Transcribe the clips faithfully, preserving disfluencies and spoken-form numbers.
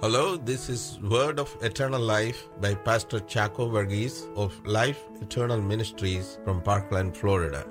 Hello, this is Word of Eternal Life by Pastor Chaco Verghese of Life Eternal Ministries from Parkland, Florida.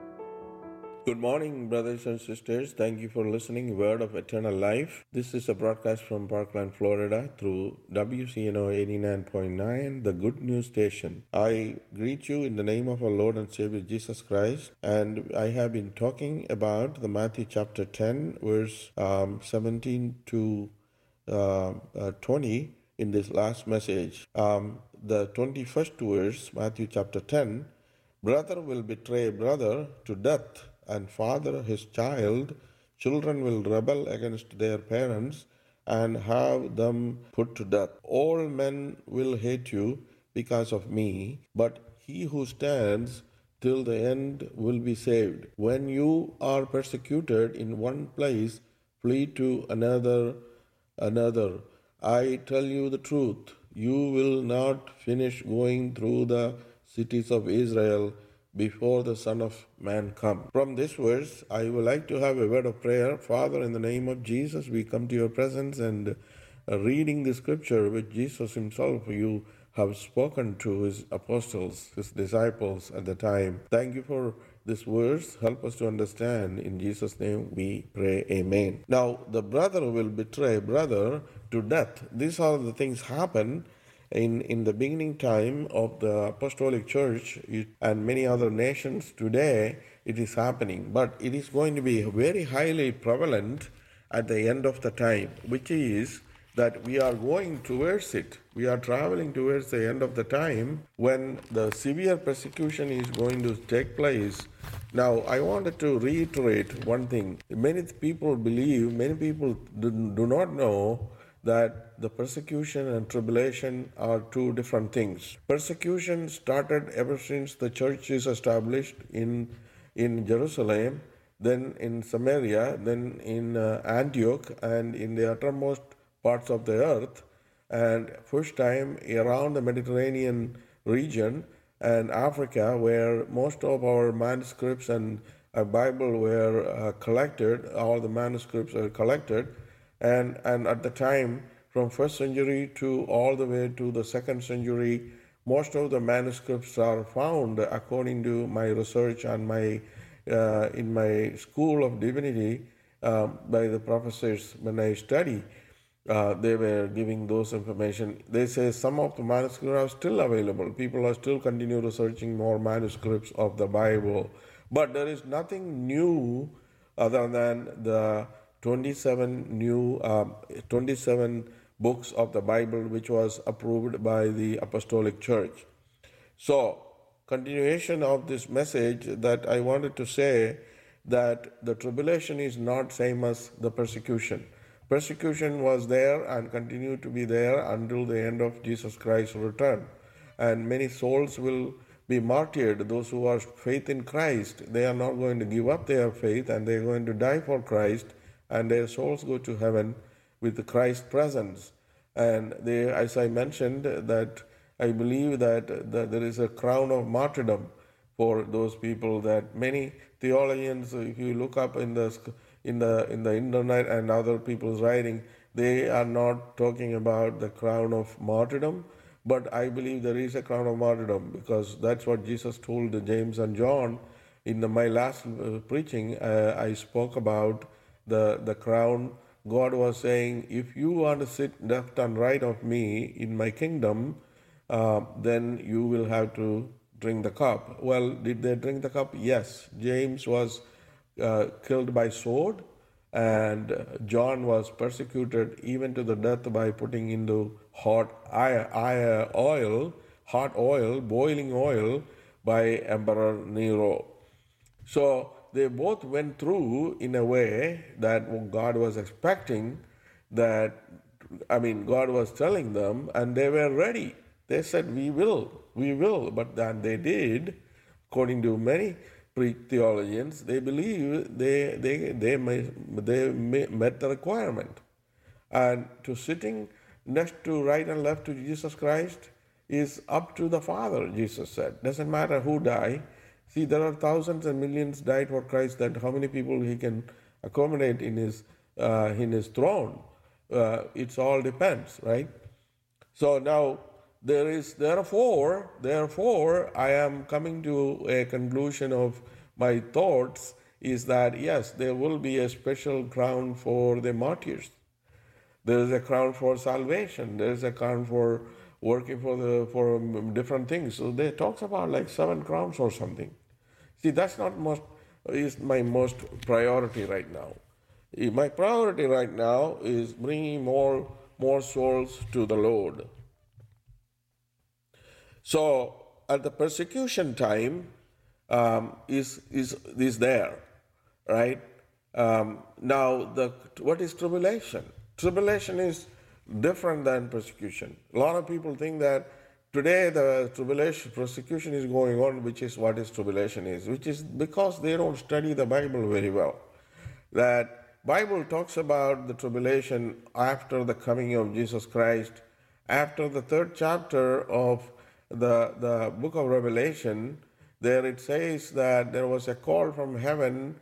Good morning, brothers and sisters. Thank you for listening. Word of Eternal Life. This is a broadcast from Parkland, Florida through W C N O eighty-nine point nine, the Good News Station. I greet you in the name of our Lord and Savior Jesus Christ. And I have been talking about the Matthew chapter ten, verse um, seventeen to uh, uh, twenty in this last message. Um, the twenty-first verse, Matthew chapter ten, brother will betray brother to death, and father his child. Children will rebel against their parents and have them put to death. All men will hate you because of me, but he who stands till the end will be saved. When you are persecuted in one place, flee to another another. I tell you the truth, you will not finish going through the cities of Israel before the Son of Man comes. From this verse, I would like to have a word of prayer. Father, in the name of Jesus, we come to your presence and uh, reading the scripture which Jesus himself, you have spoken to his apostles, his disciples at the time. Thank you for this verse. Help us to understand. In Jesus' name we pray. Amen. Now, the brother will betray brother to death. These are the things happen in, in the beginning time of the apostolic church and many other nations today. It is happening, but it is going to be very highly prevalent at the end of the time, which is that we are going towards it. We are traveling towards the end of the time when the severe persecution is going to take place. Now, I wanted to reiterate one thing. Many people believe, many people do, do not know that the persecution and tribulation are two different things. Persecution started ever since the church is established in, in Jerusalem, then in Samaria, then in uh, Antioch, and in the uttermost parts of the earth, and first time around the Mediterranean region and Africa, where most of our manuscripts and a Bible were uh, collected. All the manuscripts are collected, and and at the time from first century to all the way to the second century, most of the manuscripts are found according to my research and my uh, in my school of divinity uh, by the professors when I study. Uh, they were giving those information. They say some of the manuscripts are still available. People are still continue researching more manuscripts of the Bible. But there is nothing new other than the twenty-seven new, uh, twenty-seven books of the Bible which was approved by the Apostolic Church. So, continuation of this message that I wanted to say that the tribulation is not same as the persecution. Persecution was there and continued to be there until the end of Jesus Christ's return. And many souls will be martyred. Those who are faith in Christ, they are not going to give up their faith and they are going to die for Christ, and their souls go to heaven with Christ's presence. And they, as I mentioned, that I believe that, that there is a crown of martyrdom for those people, that many theologians, if you look up in the in the in the internet and other people's writing, they are not talking about the crown of martyrdom, but I believe there is a crown of martyrdom, because that's what Jesus told James and John. In the, my last uh, preaching, uh, I spoke about the the crown. God was saying, if you want to sit left and right of me in my kingdom, uh, then you will have to drink the cup. Well, did they drink the cup? Yes. James was uh, killed by sword, and uh, John was persecuted even to the death by putting into hot oil, hot oil, boiling oil by Emperor Nero. So they both went through in a way that God was expecting, that, I mean, God was telling them, and they were ready. They said, we will, we will. But then they did, according to many theologians, they believe they, they, they, may, they met the requirement. And to sitting next to right and left to Jesus Christ is up to the Father, Jesus said. Doesn't matter who die. See, there are thousands and millions died for Christ, that how many people he can accommodate in his uh, in his throne. Uh, it all depends, right? So now there is therefore, therefore, I am coming to a conclusion of my thoughts is that yes, there will be a special crown for the martyrs. There is a crown for salvation. There is a crown for working for the for different things. So they talks about like seven crowns or something. See, that's not most is my most priority right now. My priority right now is bringing more more souls to the Lord. So at the persecution time um, is is is there, right? Um, now the what is tribulation? Tribulation is different than persecution. A lot of people think that today the tribulation, persecution is going on, which is what is tribulation is, which is because they don't study the Bible very well. That Bible talks about the tribulation after the coming of Jesus Christ, after the third chapter of the, the book of Revelation. There it says that there was a call from heaven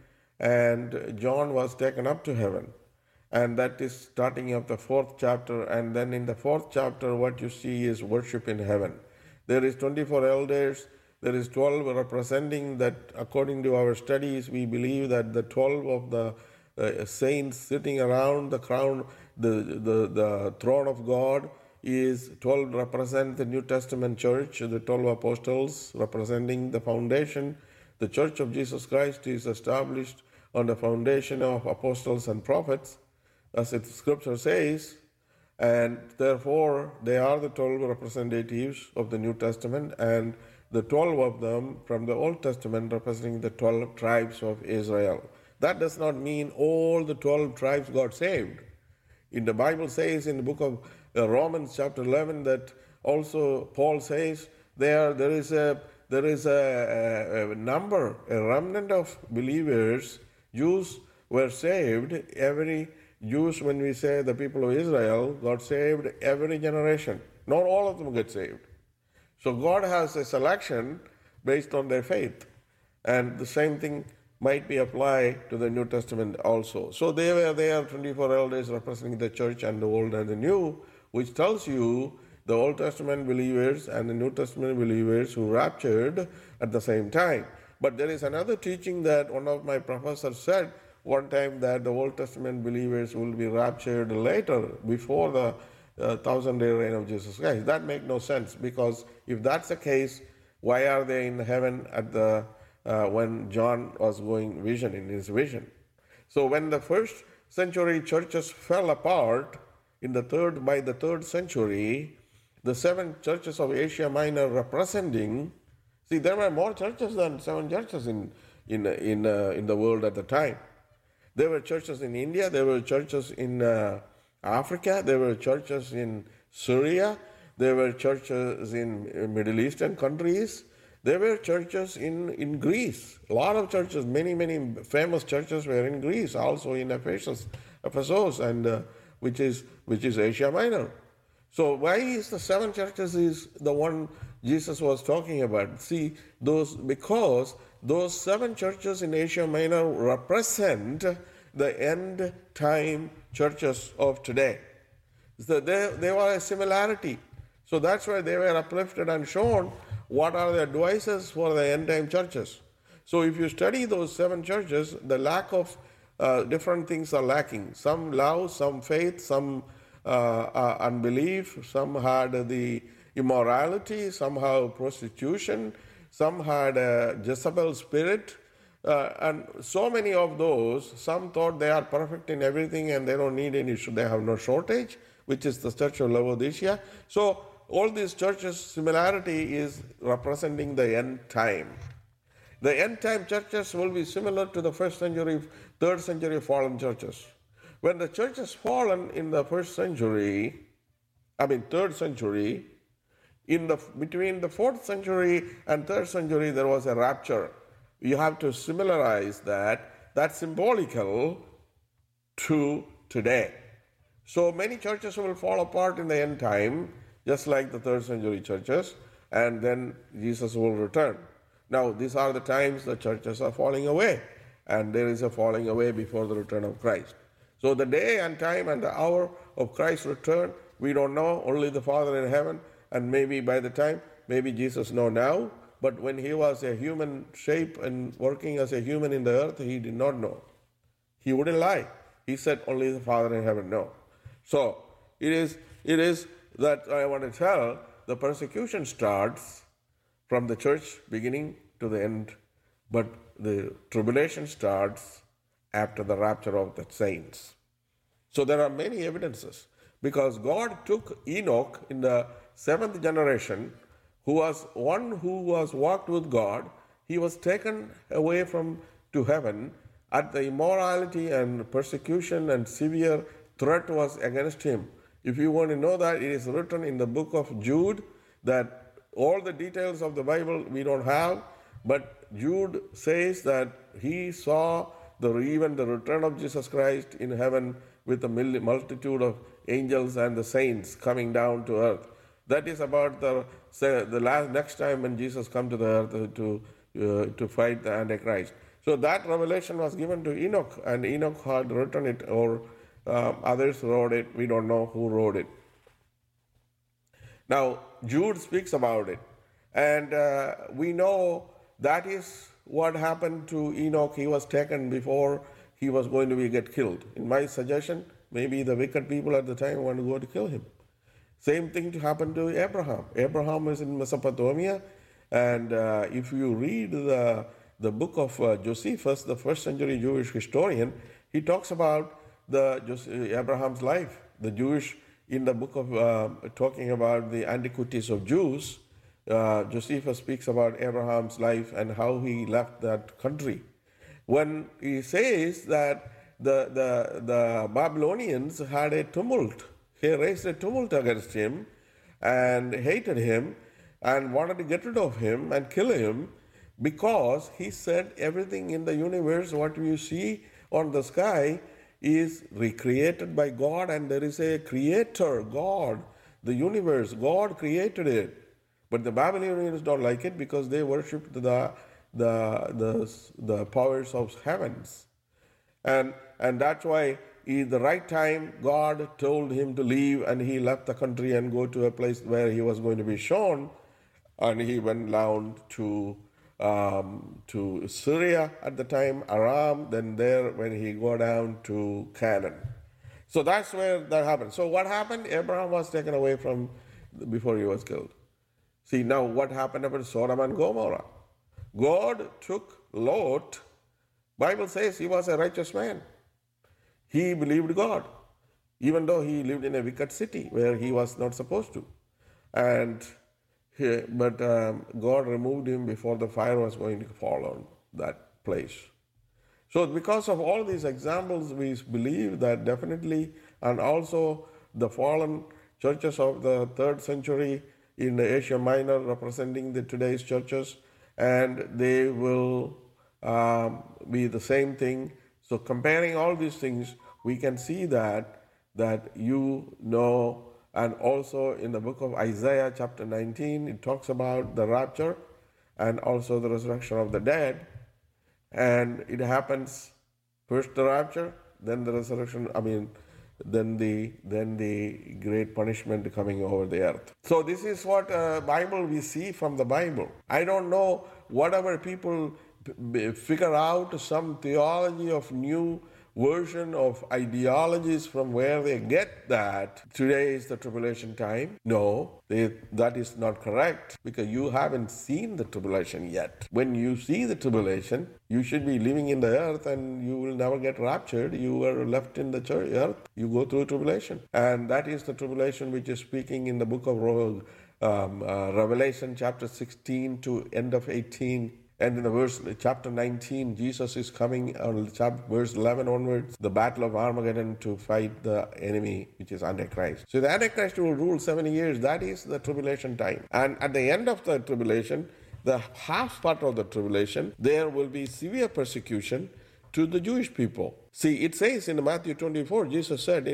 and John was taken up to heaven. And that is starting of the fourth chapter. And then in the fourth chapter, what you see is worship in heaven. There is twenty-four elders. There is twelve representing that. According to our studies, we believe that the twelve of the uh, saints sitting around the crown, the, the, the throne of God is twelve represent the New Testament church, the twelve apostles representing the foundation. The church of Jesus Christ is established on the foundation of apostles and prophets, as the scripture says, and therefore they are the twelve representatives of the New Testament, and the twelve of them from the Old Testament representing the twelve tribes of Israel. That does not mean all the twelve tribes got saved. In the Bible says in the book of uh, Romans chapter eleven that also Paul says there there is a there is a, a, a number, a remnant of believers, Jews were saved. Every Jews, when we say the people of Israel, got saved every generation. Not all of them get saved. So God has a selection based on their faith. And the same thing might be applied to the New Testament also. So they were there, twenty-four elders representing the church and the old and the new, which tells you the Old Testament believers and the New Testament believers who raptured at the same time. But there is another teaching that one of my professors said one time, that the Old Testament believers will be raptured later, before the uh, thousand-day reign of Jesus Christ. That makes no sense, because if that's the case, why are they in heaven at the uh, when John was going vision in his vision? So when the first century churches fell apart in the third by the third century, the seven churches of Asia Minor representing, see, there were more churches than seven churches in in in uh, in the world at the time. There were churches in India, there were churches in uh, Africa, there were churches in Syria, there were churches in Middle Eastern countries, there were churches in, in Greece. A lot of churches, many, many famous churches were in Greece, also in Ephesus, Ephesus and uh, which is which is Asia Minor. So why is the seven churches is the one Jesus was talking about? See, those because those seven churches in Asia Minor represent the end time churches of today. So they, they were a similarity. So that's why they were uplifted and shown what are the advices for the end time churches. So if you study those seven churches, the lack of uh, different things are lacking. Some love, some faith, some uh, uh, unbelief, some had the immorality, some had prostitution, some had a Jezebel spirit, uh, and so many of those. Some thought they are perfect in everything and they don't need any, they have no shortage, which is the church of Laodicea. So all these churches' similarity is representing the end time. The end time churches will be similar to the first century, third century fallen churches. When the church has fallen in the first century, I mean third century, in the between the fourth century and third century, there was a rapture. You have to similarize that. That's symbolical to today. So many churches will fall apart in the end time, just like the third century churches, and then Jesus will return. Now, these are the times the churches are falling away, and there is a falling away before the return of Christ. So the day and time and the hour of Christ's return, we don't know. Only the Father in heaven, and maybe by the time, maybe Jesus know now. But when he was a human shape and working as a human in the earth, he did not know. He wouldn't lie. He said only the Father in heaven know. So it is, it is that I want to tell, the persecution starts from the church beginning to the end, but the tribulation starts after the rapture of the saints. So there are many evidences, because God took Enoch in the seventh generation, who was one who was walked with God. He was taken away from to heaven at the immorality and persecution and severe threat was against him. If you want to know that, it is written in the book of Jude, that all the details of the Bible we don't have, but Jude says that he saw the even the return of Jesus Christ in heaven with a multitude of angels and the saints coming down to earth. That is about the the last next time when Jesus come to the earth to uh, to fight the Antichrist. So that revelation was given to Enoch, and Enoch had written it, or uh, others wrote it. We don't know who wrote it. Now Jude speaks about it, and uh, we know that is what happened to Enoch. He was taken before he was going to be get killed. In my suggestion, maybe the wicked people at the time want to go to kill him. Same thing to happen to Abraham. Abraham is in Mesopotamia, and uh, if you read the, the book of uh, Josephus, the first century Jewish historian, he talks about the Abraham's life. The Jewish, in the book of uh, talking about the antiquities of Jews, uh, Josephus speaks about Abraham's life and how he left that country. When he says that the, the, the Babylonians had a tumult, he raised a tumult against him and hated him and wanted to get rid of him and kill him, because he said everything in the universe, what you see on the sky, is recreated by God, and there is a creator, God, the universe, God created it. But the Babylonians don't like it because they worshipped the, the, the, the powers of heavens. And, and that's why in the right time, God told him to leave, and he left the country and go to a place where he was going to be shown, and he went down to um, to Syria at the time, Aram, then there when he go down to Canaan. So that's where that happened. So what happened? Abraham was taken away from before he was killed. See, now what happened about Sodom and Gomorrah? God took Lot. Bible says he was a righteous man. He believed God, even though he lived in a wicked city where he was not supposed to. And he, but um, God removed him before the fire was going to fall on that place. So because of all these examples, we believe that definitely, and also the fallen churches of the third century in Asia Minor representing the today's churches, and they will um, be the same thing. So comparing all these things, we can see that that you know, and also in the book of Isaiah chapter nineteen, it talks about the rapture and also the resurrection of the dead. And it happens first the rapture, then the resurrection, I mean, then the then the great punishment coming over the earth. So this is what uh, Bible we see from the Bible. I don't know, whatever people figure out some theology of new version of ideologies from where they get that today is the tribulation time. No, they, that is not correct, because you haven't seen the tribulation yet. When you see the tribulation, you should be living in the earth and you will never get raptured. You are left in the church, earth. You go through tribulation. And that is the tribulation which is speaking in the book of um, uh, Revelation chapter sixteen to end of eighteen. And in the verse, chapter nineteen, Jesus is coming, on chapter, verse eleven onwards, the battle of Armageddon to fight the enemy, which is Antichrist. So the Antichrist will rule seventy years. That is the tribulation time. And at the end of the tribulation, the half part of the tribulation, there will be severe persecution to the Jewish people. See, it says in Matthew twenty-four, Jesus said in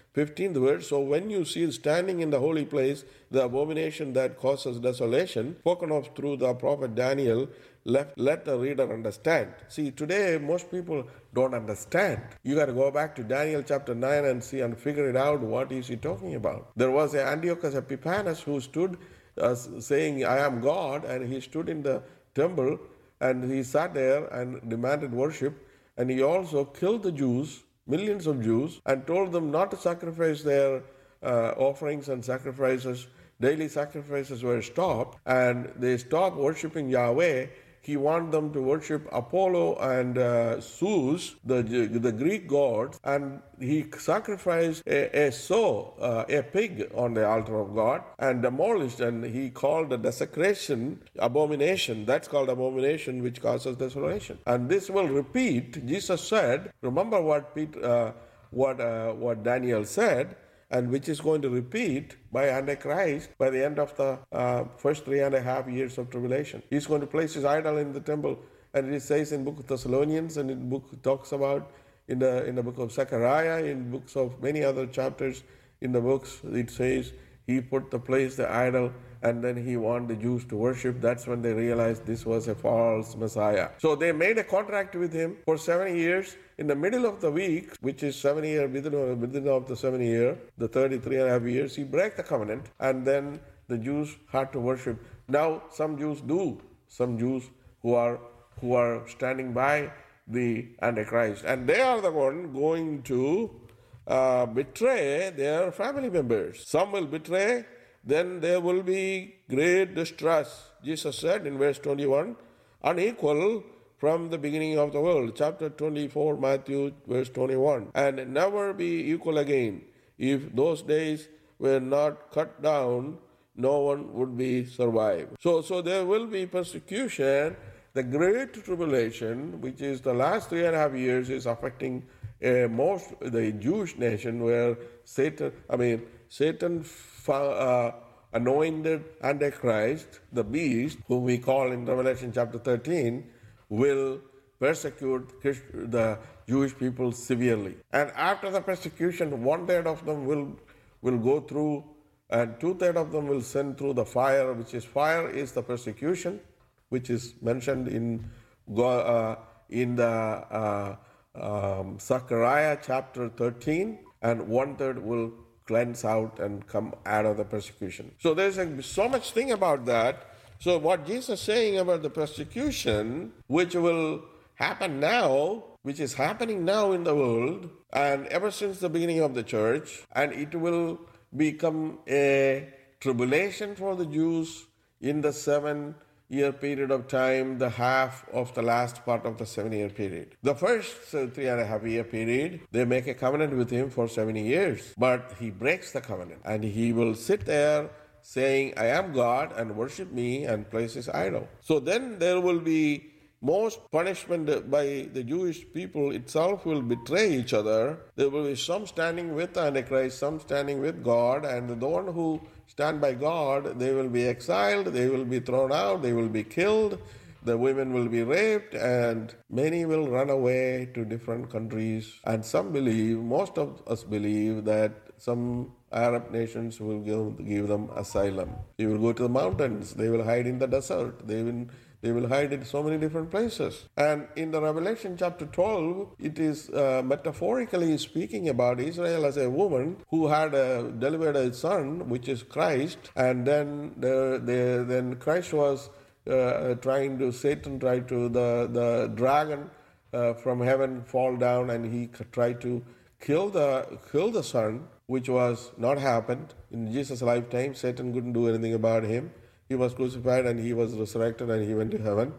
fifteenth verse. So when you see standing in the holy place the abomination that causes desolation, spoken of through the prophet Daniel, let, let the reader understand. See, today most people don't understand. You got to go back to Daniel chapter nine and see and figure it out. What is he talking about? There was a Antiochus Epiphanes who stood uh, saying, I am God, and he stood in the temple and he sat there and demanded worship, and he also killed the Jews, millions of Jews, and told them not to sacrifice their uh, offerings and sacrifices. Daily sacrifices were stopped, and they stopped worshiping Yahweh. He wanted them to worship Apollo and uh, Zeus, the, the Greek gods, and he sacrificed a, a sow, uh, a pig on the altar of God, and demolished, and he called the desecration abomination. That's called abomination, which causes desolation. And this will repeat. Jesus said, remember what Peter, uh, what uh, what Daniel said, and which is going to repeat by Antichrist by the end of the uh, first three and a half years of tribulation. He's going to place his idol in the temple, and it says in book of Thessalonians, and in book talks about in the in the book of Zechariah, in books of many other chapters in the books, it says he put the place the idol, and then he wanted the Jews to worship. That's when they realized this was a false Messiah. So they made a contract with him for seven years. In the middle of the week, which is seven years, within, within of the seven year, the thirty-three and a half years, he broke the covenant, and then the Jews had to worship. Now, some Jews do. Some Jews who are who are standing by the Antichrist, and they are the one going to uh, betray their family members. Some will betray, then there will be great distress. Jesus said in verse twenty-one, unequal from the beginning of the world. Chapter twenty-four, Matthew, verse twenty-one. And never be equal again. If those days were not cut down, no one would be survived. So, so there will be persecution. The great tribulation, which is the last three and a half years, is affecting uh, most the Jewish nation, where Satan, I mean, Satan uh, anointed Antichrist, the beast, whom we call in Revelation chapter thirteen, will persecute the Jewish people severely. And after the persecution, one-third of them will, will go through, and two-thirds of them will send through the fire, which is fire is the persecution, which is mentioned in, uh, in the uh, um, Zechariah chapter thirteen, and one-third will cleanse out and come out of the persecution. So there's a, so much thing about that. So what Jesus is saying about the persecution, which will happen now, which is happening now in the world, and ever since the beginning of the church, and it will become a tribulation for the Jews in the seven-year period of time, the half of the last part of the seven-year period. The first three and a half year period, they make a covenant with him for seventy years, but he breaks the covenant, and he will sit there saying, I am God, and worship me, and place his idol. So then there will be most punishment by the Jewish people itself will betray each other. There will be some standing with Antichrist, some standing with God, and the one who stand by God, they will be exiled, they will be thrown out, they will be killed, the women will be raped, and many will run away to different countries. And some believe, most of us believe, that some Arab nations will give, give them asylum. They will go to the mountains, they will hide in the desert, they will They will hide in so many different places. And in the Revelation chapter twelve, it is uh, metaphorically speaking about Israel as a woman who had uh, delivered a son, which is Christ, and then the, the, then Christ was uh, trying to, Satan tried to, the, the dragon uh, from heaven fall down, and he tried to kill the, kill the son, which was not happened. In Jesus' lifetime, Satan couldn't do anything about him. He was crucified and he was resurrected and he went to heaven.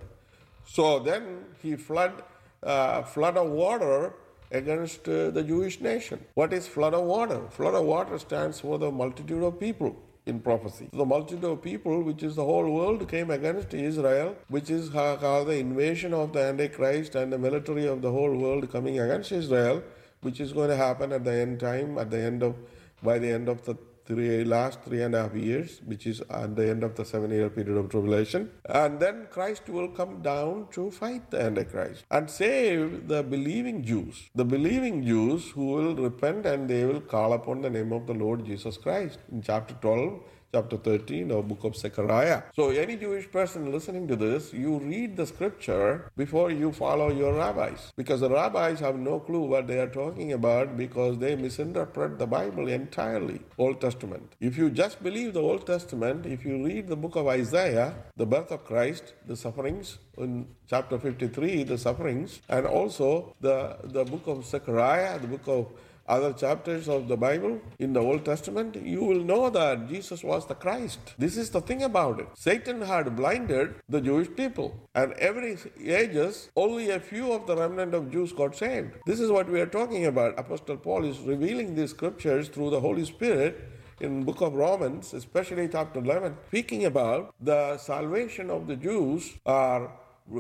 So then he flood, uh, flood of water against uh, the Jewish nation. What is flood of water? Flood of water stands for the multitude of people in prophecy. The multitude of people, which is the whole world, came against Israel, which is called the invasion of the Antichrist and the military of the whole world coming against Israel, which is going to happen at the end time, at the end of, by the end of the three last three and a half years, which is at the end of the seven-year period of tribulation. And then Christ will come down to fight the Antichrist and save the believing Jews. The believing Jews who will repent and they will call upon the name of the Lord Jesus Christ. In chapter twelve, chapter thirteen of book of Zechariah. So any Jewish person listening to this, you read the scripture before you follow your rabbis. Because the rabbis have no clue what they are talking about because they misinterpret the Bible entirely, Old Testament. If you just believe the Old Testament, if you read the book of Isaiah, the birth of Christ, the sufferings, in chapter fifty-three, the sufferings, and also the, the book of Zechariah, the book of other chapters of the Bible in the Old Testament, you will know that Jesus was the Christ. This is the thing about it. Satan had blinded the Jewish people, and every ages, only a few of the remnant of Jews got saved. This is what we are talking about. Apostle Paul is revealing these scriptures through the Holy Spirit in book of Romans, especially chapter eleven, speaking about the salvation of the Jews are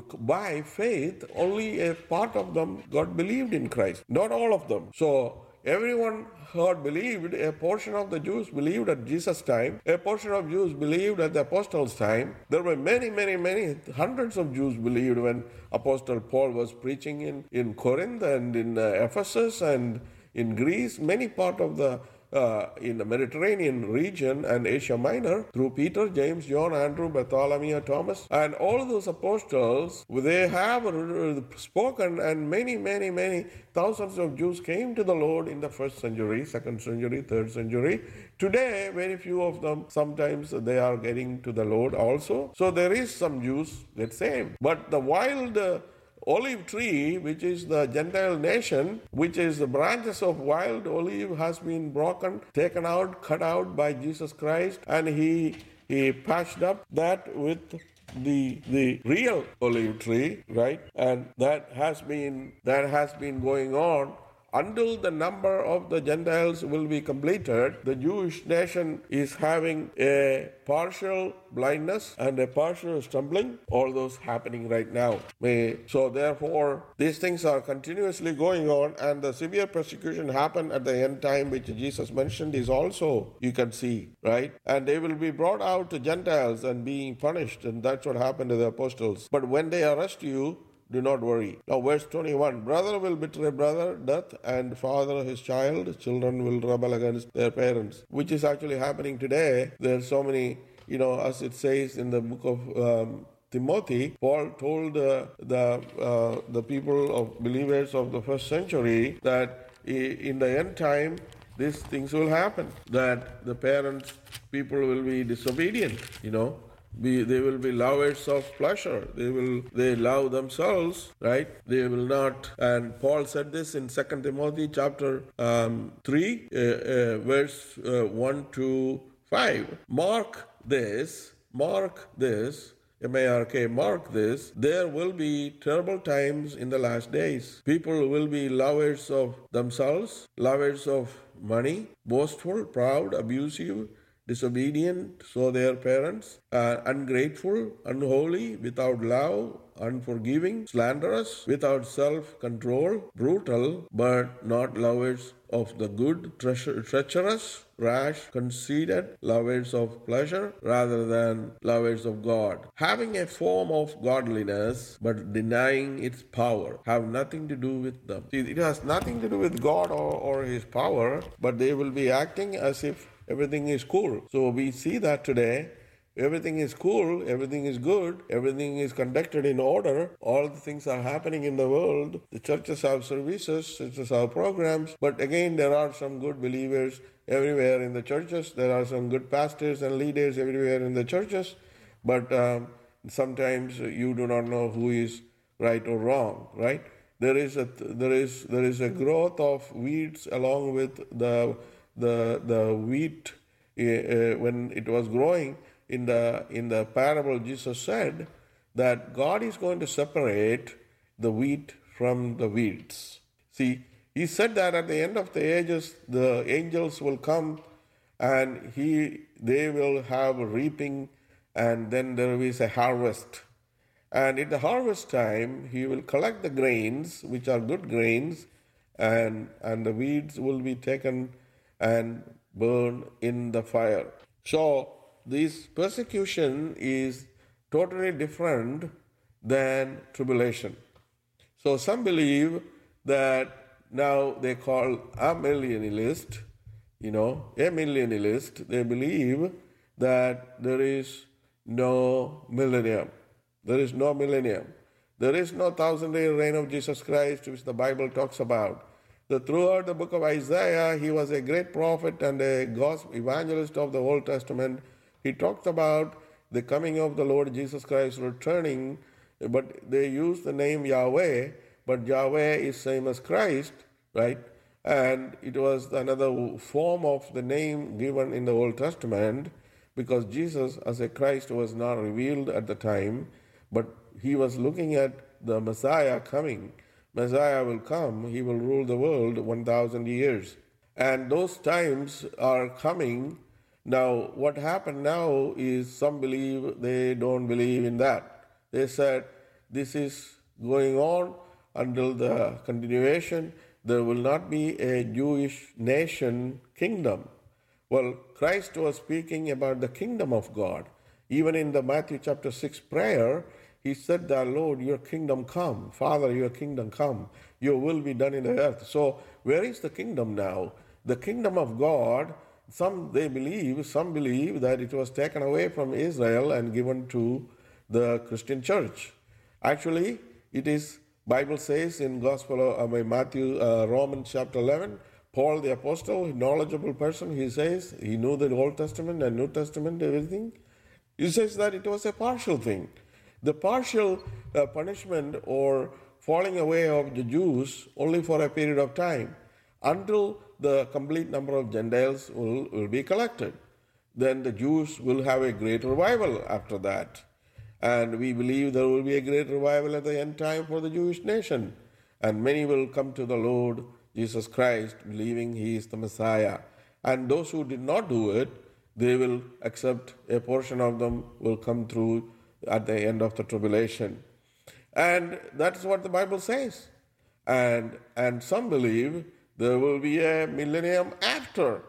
by faith. Only a part of them got believed in Christ, not all of them. So everyone had believed. A portion of the Jews believed at Jesus' time. A portion of Jews believed at the apostles' time. There were many, many, many, hundreds of Jews believed when Apostle Paul was preaching in, in Corinth and in uh, Ephesus and in Greece, many part of the Uh, in the Mediterranean region and Asia Minor, through Peter, James, John, Andrew, Bartholomew, Thomas, and all those apostles, they have spoken, and many, many, many thousands of Jews came to the Lord in the first century, second century, third century. Today, very few of them, sometimes they are getting to the Lord also. So there is some Jews get saved. But the wild uh, olive tree, which is the Gentile nation, which is the branches of wild olive, has been broken, taken out, cut out by Jesus Christ, and he he patched up that with the the real olive tree, right? And that has been that has been going on until the number of the Gentiles will be completed. The Jewish nation is having a partial blindness and a partial stumbling, all those happening right now. So therefore, these things are continuously going on, and the severe persecution happen at the end time, which Jesus mentioned, is also, you can see, right? And they will be brought out to Gentiles and being punished, and that's what happened to the apostles. But when they arrest you, do not worry. Now, verse twenty-one, brother will betray brother, death, and father his child. Children will rebel against their parents, which is actually happening today. There are so many, you know, as it says in the book of um, Timothy, Paul told uh, the uh, the people of believers of the first century that in the end time, these things will happen, that the parents, people will be disobedient, you know. Be, they will be lovers of pleasure. They will they love themselves, right? They will not. And Paul said this in Second Timothy chapter um, three, uh, uh, verse uh, one to five. Mark this, mark this, M A R K, mark this. There will be terrible times in the last days. People will be lovers of themselves, lovers of money, boastful, proud, abusive, disobedient, so their parents, uh, ungrateful, unholy, without love, unforgiving, slanderous, without self-control, brutal, but not lovers of the good, tre- treacherous, rash, conceited, lovers of pleasure rather than lovers of God, having a form of godliness but denying its power, have nothing to do with them. See, it has nothing to do with God or, or his power, but they will be acting as if everything is cool. So we see that today. Everything is cool, everything is good, everything is conducted in order. All the things are happening in the world. The churches have services, churches have programs, but again, there are some good believers everywhere in the churches. There are some good pastors and leaders everywhere in the churches, but um, sometimes you do not know who is right or wrong, right? There is a there is there is a growth of weeds along with the the the wheat uh, when it was growing. In the in the parable, Jesus said that God is going to separate the wheat from the weeds. See, he said that at the end of the ages, the angels will come and he they will have reaping, and then there is a harvest. And in the harvest time, he will collect the grains, which are good grains, and, and the weeds will be taken and burn in the fire. So this persecution is totally different than tribulation. So some believe that now they call a millennialist, you know, a millennialist. They believe that there is no millennium. There is no millennium. There is no thousand-day reign of Jesus Christ, which the Bible talks about. That throughout the book of Isaiah, he was a great prophet and a gospel evangelist of the Old Testament. He talked about the coming of the Lord Jesus Christ returning, but they use the name Yahweh, but Yahweh is same as Christ, right? And it was another form of the name given in the Old Testament, because Jesus as a Christ was not revealed at the time, but he was looking at the Messiah coming. Messiah will come, he will rule the world one thousand years. And those times are coming. Now, what happened now is some believe, they don't believe in that. They said this is going on until the continuation. There will not be a Jewish nation kingdom. Well, Christ was speaking about the kingdom of God. Even in the Matthew chapter six prayer, he said that, Lord, your kingdom come. Father, your kingdom come. Your will be done in the earth. So where is the kingdom now? The kingdom of God, some they believe, some believe that it was taken away from Israel and given to the Christian church. Actually, it is, Bible says in Gospel of uh, Matthew, uh, Romans chapter eleven, Paul the apostle, knowledgeable person, he says, he knew the Old Testament and New Testament, everything. He says that it was a partial thing. The partial uh, punishment or falling away of the Jews only for a period of time until the complete number of Gentiles will, will be collected. Then the Jews will have a great revival after that. And we believe there will be a great revival at the end time for the Jewish nation. And many will come to the Lord Jesus Christ, believing he is the Messiah. And those who did not do it, they will accept, a portion of them will come through at the end of the tribulation. And that's what the Bible says. And and some believe there will be a millennium after.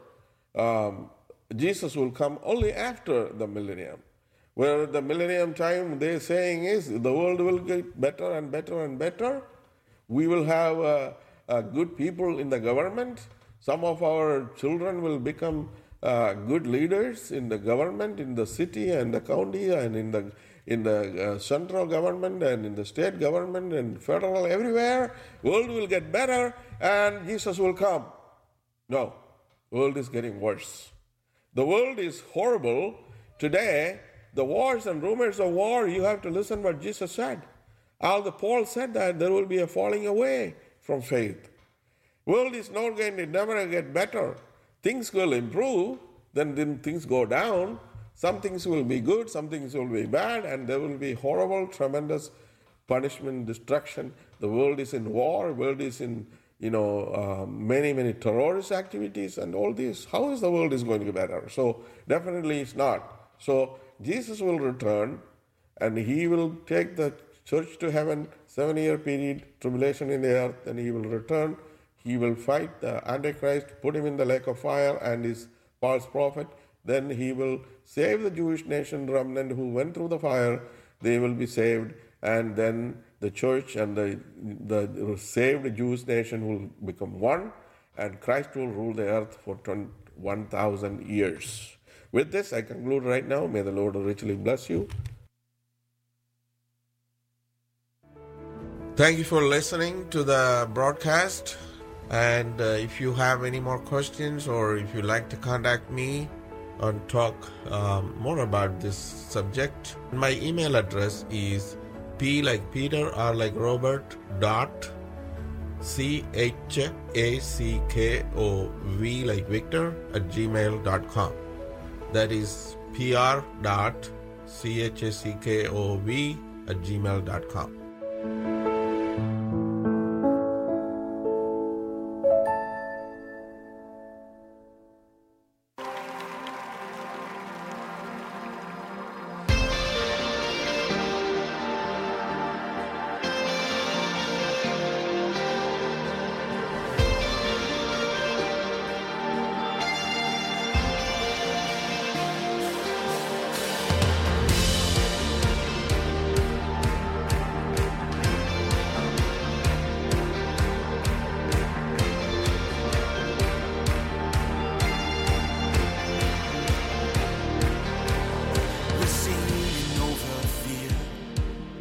Um, Jesus will come only after the millennium. Where the millennium time they're saying is the world will get better and better and better. We will have uh, uh, good people in the government. Some of our children will become uh, good leaders in the government, in the city and the county and in the in the uh, central government and in the state government and federal, everywhere. World will get better and Jesus will come. No, world is getting worse. The world is horrible. Today, the wars and rumors of war, you have to listen what Jesus said. All the Paul said that there will be a falling away from faith. World is not going to never get better. Things will improve, then, then things go down. Some things will be good, some things will be bad, and there will be horrible, tremendous punishment, destruction. The world is in war, the world is in, you know, uh, many, many terrorist activities and all this. How is the world is going to be better? So definitely it's not. So Jesus will return, and he will take the church to heaven, seven-year period, tribulation in the earth, and he will return. He will fight the Antichrist, put him in the lake of fire and his false prophet. Then he will save the Jewish nation remnant who went through the fire. They will be saved, and then the church and the, the saved Jewish nation will become one, and Christ will rule the earth for one thousand years. With this, I conclude right now. May the Lord richly bless you. Thank you for listening to the broadcast. And uh, if you have any more questions, or if you'd like to contact me and talk um, more about this subject, my email address is P like Peter, R like Robert, dot C H A C K O V like Victor at gmail dot com. That is P R dot C H A C K O V at gmail dot com.